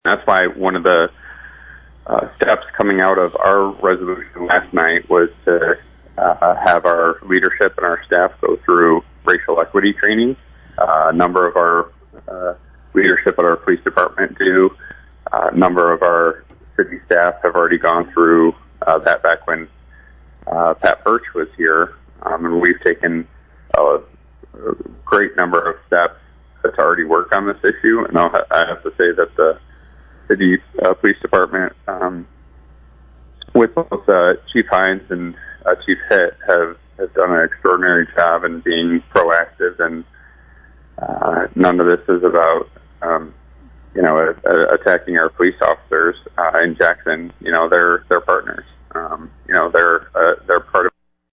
That's why one of the steps coming out of our resolution last night was to have our leadership and our staff go through racial equity training. A number of our leadership at our police department do. A number of our city staff have already gone through that back when Pat Birch was here. And we've taken a great number of steps to already work on this issue. And I have to say that the city police department, with both Chief Hines and Chief Hitt, have done an extraordinary job in being proactive, and none of this is about attacking our police officers in Jackson. They're partners. They're part of